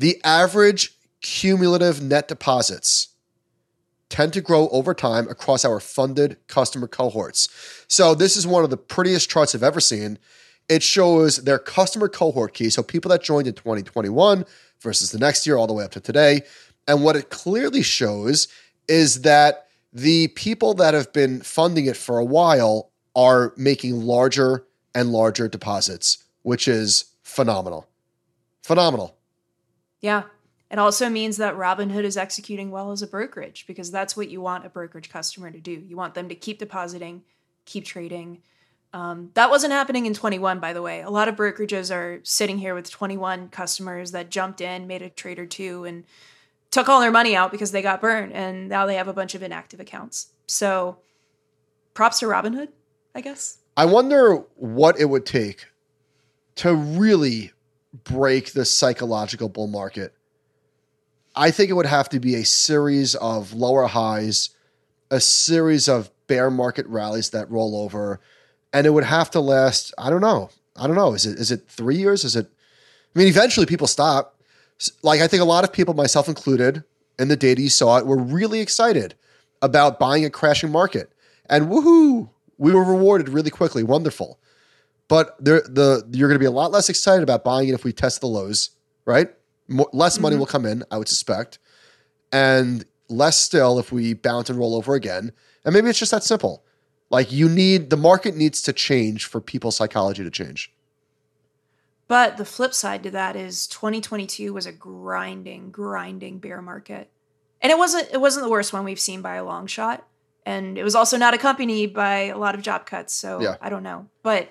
The average cumulative net deposits tend to grow over time across our funded customer cohorts. So this is one of the prettiest charts I've ever seen. It shows their customer cohort key, so people that joined in 2021 versus the next year all the way up to today. And what it clearly shows is that the people that have been funding it for a while are making larger and larger deposits, which is phenomenal. Phenomenal. Yeah. It also means that Robinhood is executing well as a brokerage, because that's what you want a brokerage customer to do. You want them to keep depositing, keep trading. That wasn't happening in 21, by the way. A lot of brokerages are sitting here with 21 customers that jumped in, made a trade or two, and took all their money out because they got burned. And now they have a bunch of inactive accounts. So props to Robinhood, I guess. I wonder what it would take to really break the psychological bull market. I think it would have to be a series of lower highs, a series of bear market rallies that roll over, and it would have to last, I don't know. Is it 3 years? Eventually people stop. Like, I think a lot of people, myself included, in the data you saw it, were really excited about buying a crashing market. And woohoo, we were rewarded really quickly. Wonderful. But you're going to be a lot less excited about buying it if we test the lows, right? Less money will come in, I would suspect. And less still if we bounce and roll over again. And maybe it's just that simple. Like, the market needs to change for people's psychology to change. But the flip side to that is 2022 was a grinding bear market. And it wasn't the worst one we've seen by a long shot. And it was also not accompanied by a lot of job cuts. So yeah. I don't know. But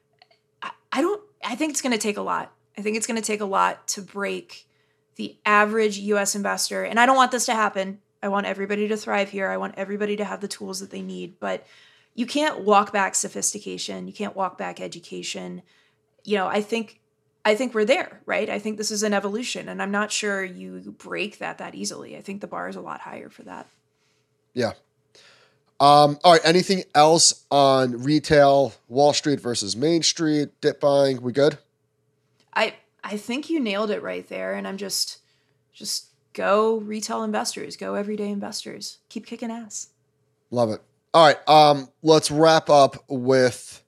I think it's going to take a lot. I think it's going to take a lot to break the average US investor. And I don't want this to happen. I want everybody to thrive here. I want everybody to have the tools that they need. But you can't walk back sophistication. You can't walk back education. I think we're there, right? I think this is an evolution. And I'm not sure you break that easily. I think the bar is a lot higher for that. Yeah. All right. Anything else on retail, Wall Street versus Main Street, dip buying? We good? I think you nailed it right there. And I'm just go retail investors, go everyday investors. Keep kicking ass. Love it. All right. Let's wrap up with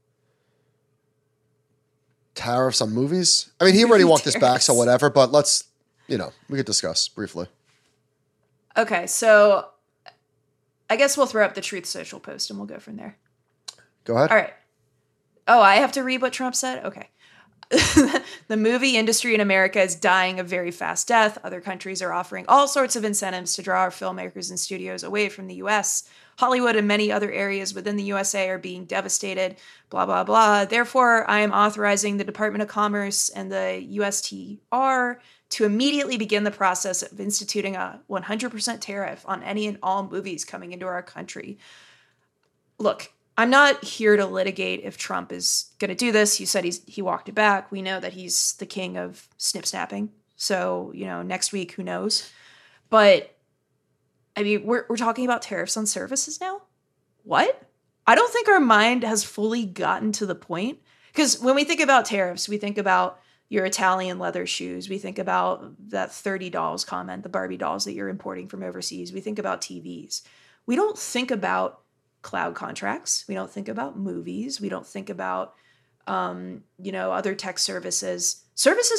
tariffs on movies. I mean, he already walked this back, so whatever, but we could discuss briefly. Okay. So I guess we'll throw up the Truth Social post and we'll go from there. Go ahead. All right. Oh, I have to read what Trump said? Okay. The movie industry in America is dying a very fast death. Other countries are offering all sorts of incentives to draw our filmmakers and studios away from the U.S. Hollywood and many other areas within the USA are being devastated, blah, blah, blah. Therefore, I am authorizing the Department of Commerce and the USTR to immediately begin the process of instituting a 100% tariff on any and all movies coming into our country. Look, I'm not here to litigate if Trump is going to do this. You said he walked it back. We know that he's the king of snip snapping. So, next week, who knows? But I mean, we're talking about tariffs on services now? What? I don't think our mind has fully gotten to the point. Because when we think about tariffs, we think about your Italian leather shoes. We think about that 30 dolls comment, the Barbie dolls that you're importing from overseas. We think about TVs. We don't think about cloud contracts. We don't think about movies. We don't think about, other tech services. Services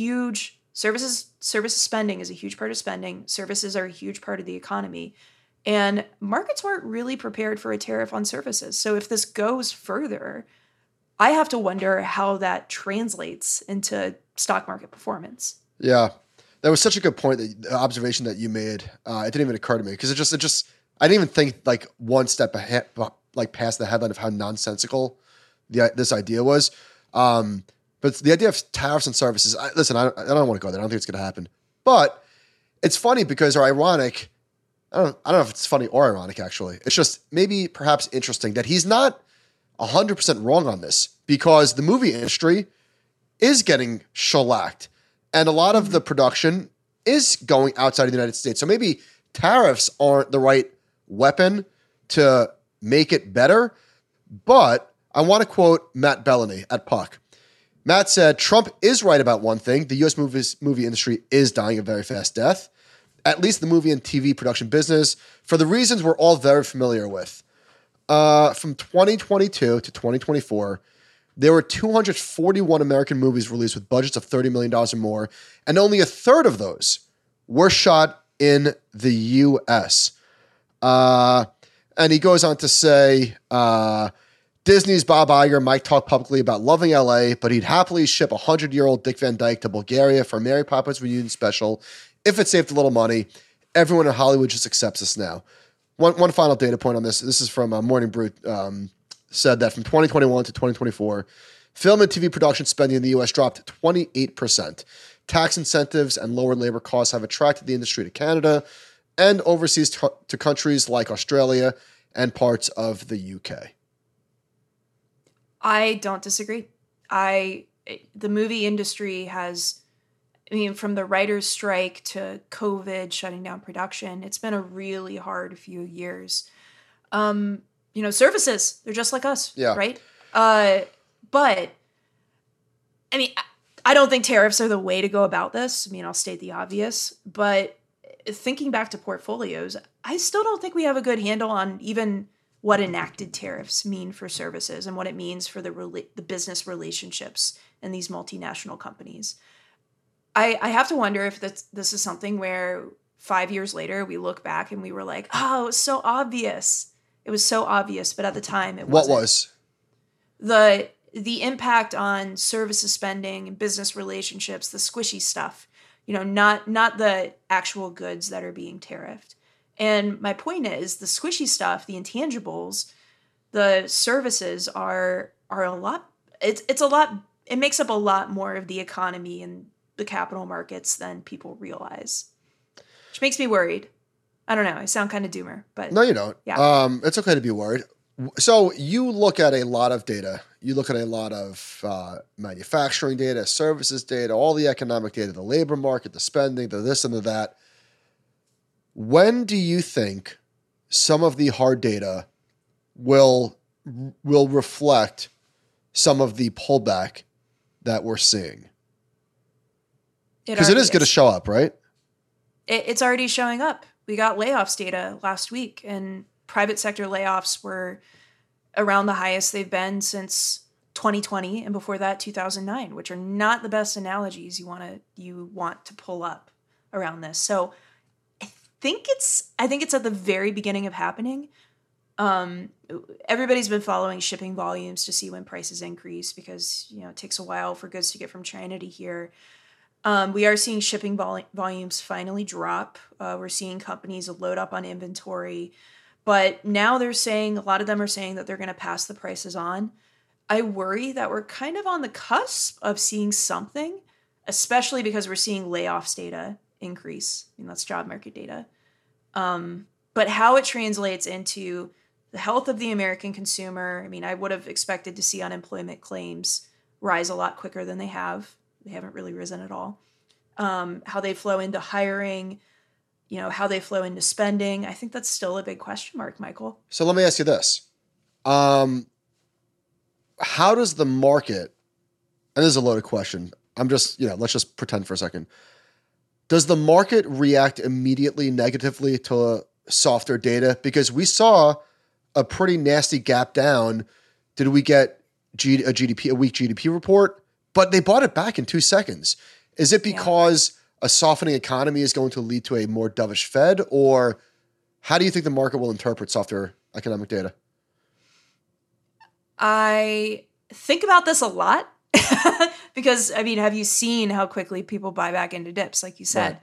spending is a huge part of spending. Services are a huge part of the economy. And markets weren't really prepared for a tariff on services. So if this goes further, I have to wonder how that translates into stock market performance. Yeah. That was such a good point, the observation that you made. It didn't even occur to me because it just I didn't even think one step ahead, past the headline of how nonsensical this idea was. But the idea of tariffs on services, I don't want to go there. I don't think it's going to happen. But it's funny because, or ironic, I don't know if it's funny or ironic, actually. It's just maybe perhaps interesting that he's not 100% wrong on this because the movie industry is getting shellacked. And a lot of the production is going outside of the United States. So maybe tariffs aren't the right weapon to make it better. But I want to quote Matt Bellany at Puck. Matt said, Trump is right about one thing. The U.S. movie industry is dying a very fast death, at least the movie and TV production business, for the reasons we're all very familiar with. From 2022 to 2024, there were 241 American movies released with budgets of $30 million or more, and only a third of those were shot in the U.S. And he goes on to say, Disney's Bob Iger might talk publicly about loving LA, but he'd happily ship 100-year-old Dick Van Dyke to Bulgaria for Mary Poppins reunion special if it saved a little money. Everyone in Hollywood just accepts this now. One final data point on this. This is from Morning Brew. Said that from 2021 to 2024, film and TV production spending in the U.S. dropped 28%. Tax incentives and lower labor costs have attracted the industry to Canada and overseas to countries like Australia and parts of the UK. I don't disagree. The movie industry has, from the writer's strike to COVID shutting down production, it's been a really hard few years. Services, they're just like us, right? But, I don't think tariffs are the way to go about this. I'll state the obvious, but thinking back to portfolios, I still don't think we have a good handle on even what enacted tariffs mean for services and what it means for the business relationships in these multinational companies. I have to wonder if this is something where 5 years later we look back and we were like, oh, it was so obvious. It was so obvious, but at the time it wasn't. What was? The impact on services spending and business relationships, the squishy stuff, not the actual goods that are being tariffed. And my point is the squishy stuff, the intangibles, the services are a lot. It's a lot. It makes up a lot more of the economy and the capital markets than people realize, which makes me worried. I don't know. I sound kind of doomer, but no, you don't. Yeah. It's okay to be worried. So you look at a lot of data. You look at a lot of manufacturing data, services data, all the economic data, the labor market, the spending, the this and the that. When do you think some of the hard data will reflect some of the pullback that we're seeing? Because it is going to show up, right? It's already showing up. We got layoffs data last week, and private sector layoffs were around the highest they've been since 2020, and before that 2009, which are not the best analogies you want to pull up around this. So I think it's at the very beginning of happening. Everybody's been following shipping volumes to see when prices increase because it takes a while for goods to get from China to here. We are seeing shipping volumes finally drop. We're seeing companies load up on inventory, but now a lot of them are saying that they're going to pass the prices on. I worry that we're kind of on the cusp of seeing something, especially because we're seeing layoffs data increase. That's job market data. But how it translates into the health of the American consumer, I would have expected to see unemployment claims rise a lot quicker than they have. They haven't really risen at all. How they flow into hiring, how they flow into spending. I think that's still a big question mark, Michael. So let me ask you this. How does the market, and this is a loaded question, let's just pretend for a second. Does the market react immediately negatively to softer data? Because we saw a pretty nasty gap down. Did we get a weak GDP report? But they bought it back in 2 seconds. Is it because a softening economy is going to lead to a more dovish Fed? Or how do you think the market will interpret softer economic data? I think about this a lot because, have you seen how quickly people buy back into dips, like you said?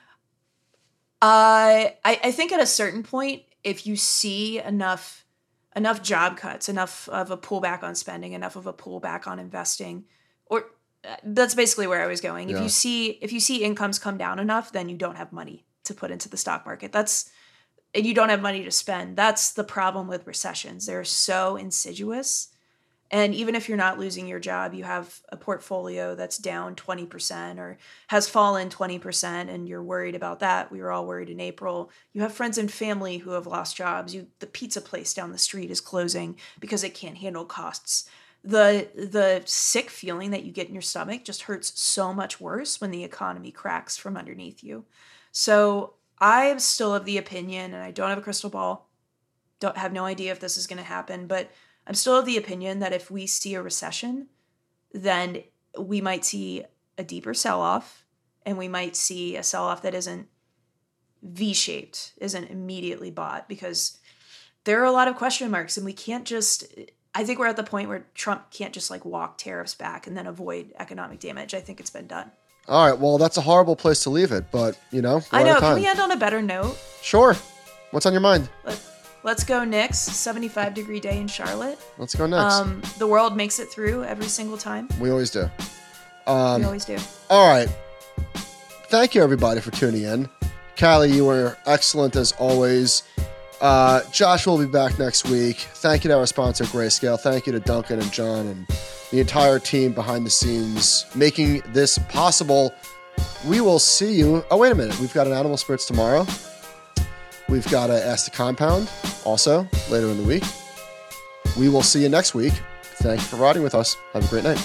Right. I think at a certain point, if you see enough job cuts, enough of a pullback on spending, enough of a pullback on investing, or that's basically where I was going. Yeah. If you see incomes come down enough, then you don't have money to put into the stock market. And you don't have money to spend. That's the problem with recessions. They're so insidious. And even if you're not losing your job, you have a portfolio that's down 20% or has fallen 20%, and you're worried about that. We were all worried in April. You have friends and family who have lost jobs. The pizza place down the street is closing because it can't handle costs. the sick feeling that you get in your stomach just hurts so much worse when the economy cracks from underneath you. So I am still of the opinion, and I don't have a crystal ball, don't have no idea if this is going to happen, but I'm still of the opinion that if we see a recession, then we might see a deeper sell-off, and we might see a sell-off that isn't V-shaped, isn't immediately bought, because there are a lot of question marks, and we can't just... I think we're at the point where Trump can't just like walk tariffs back and then avoid economic damage. I think it's been done. All right. Well, that's a horrible place to leave it, but you know, I know. Can we end on a better note? Sure. What's on your mind? Let's go Knicks. 75-degree day in Charlotte. Let's go Knicks. The world makes it through every single time. We always do. We always do. All right. Thank you, everybody, for tuning in. Callie, you were excellent as always. Josh will be back next week. Thank you to our sponsor, Grayscale. Thank you to Duncan and John and the entire team behind the scenes making this possible. We will see you. Oh, wait a minute. We've got an Animal Spirits tomorrow. We've got to Ask the Compound also later in the week. We will see you next week. Thank you for riding with us. Have a great night.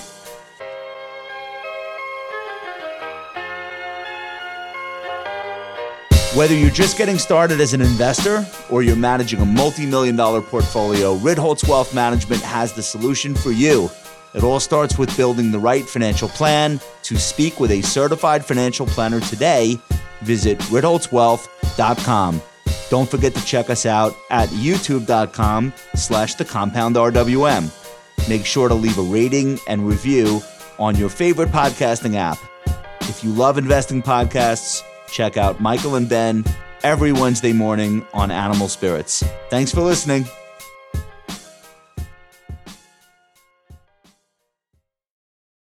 Whether you're just getting started as an investor or you're managing a multi-million-dollar portfolio, Ritholtz Wealth Management has the solution for you. It all starts with building the right financial plan. To speak with a certified financial planner today, visit ritholtzwealth.com. Don't forget to check us out at youtube.com/thecompoundrwm. Make sure to leave a rating and review on your favorite podcasting app. If you love investing podcasts, check out Michael and Ben every Wednesday morning on Animal Spirits. Thanks for listening.